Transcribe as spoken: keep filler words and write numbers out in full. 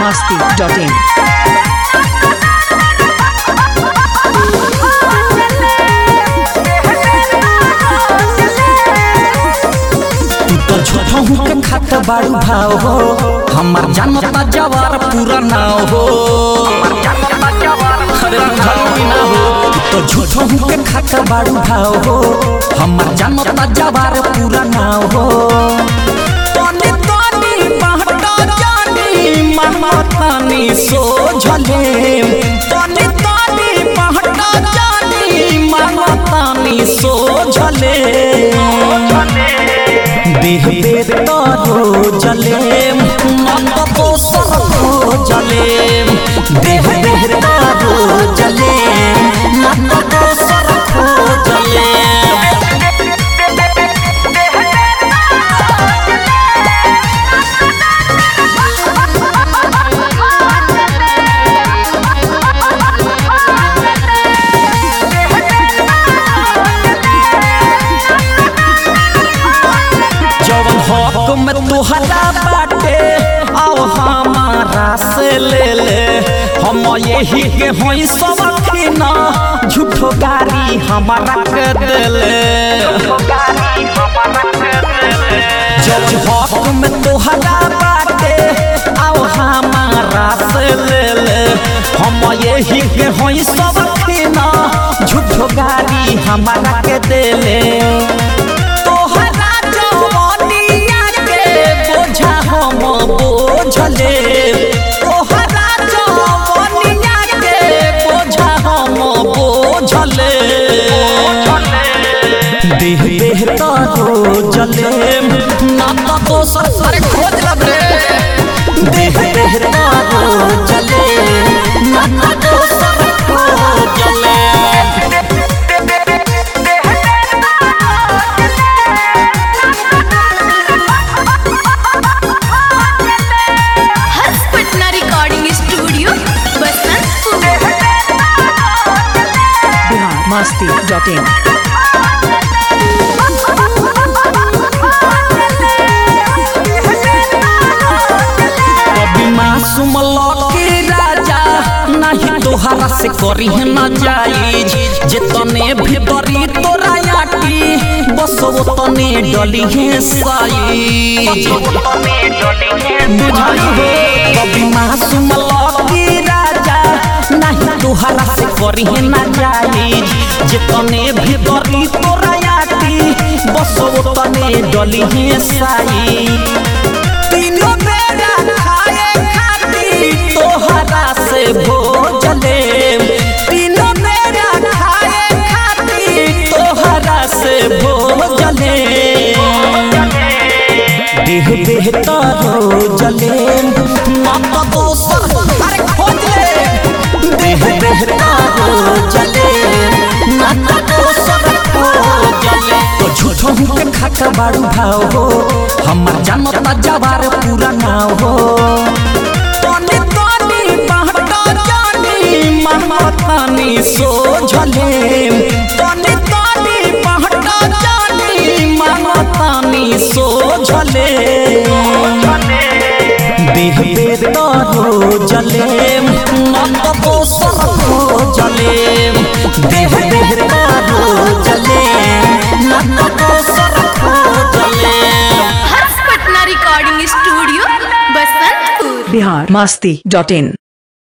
masti dot in. के खात बाड़ू भाव हो हमार जानता जवार पूरा नाव हो तो झूठों के खात बाड़ू भाव हो हमार जानता जवार पूरा नाव हो तनी तनी बहटा जानी महमतानी सोझले तनी तनी बहटा जानी महमतानी सोझले देह दे तारो जले मन तो सर हो जले देह देह तारो जले मन तो सर हो जले में तुहरा बाटे आओ हमारा से ले ले हम यही के होई सबखिना झूठो गारी हमारा के देले जब हक में तुहरा बाटे आओ हमारा से ले ले हम यही के होई सबखिना झूठो गारी हमारा के देले बोझले तोहरा जवनिया के बोझा हम बोझले देह देह तारो जले ना तो दोसर सर खोज लब रे देह देह तारो जले ना तो दोसर खोज जले masti dot in. कभी मासूम लौकी राजा नहीं तोहरा से करी न जाई जितने भीतरी तोरा याटी बस वो तने डली है साई बुझाई हो कभी मासूम लौकी राजा नहीं तोहरा से करी न जाई जितने भीतरी तोरा याटी बस वो तने डली है साई तीनों बेरा खाए खाती तोहरा से भोजले तीनों बेरा खाए खाती तोहरा से भोजले देह देह तारो जले माता दोसर अरे खोजले देह देह तारो जले माता दोसर खोजले तो झूठों के खात बाड़ू भाव हो हमार जानता जवार पूरा नाव हो तनी तनी बहटा जानी महमतानी सोझले तनी तनी बहटा जानी महमतानी सोझले देह देह तारो जले मन तो सर हो जले देह देह तारो जले मन तो सर हो जले Patna recording studio Basantpur Bihar masti dot in.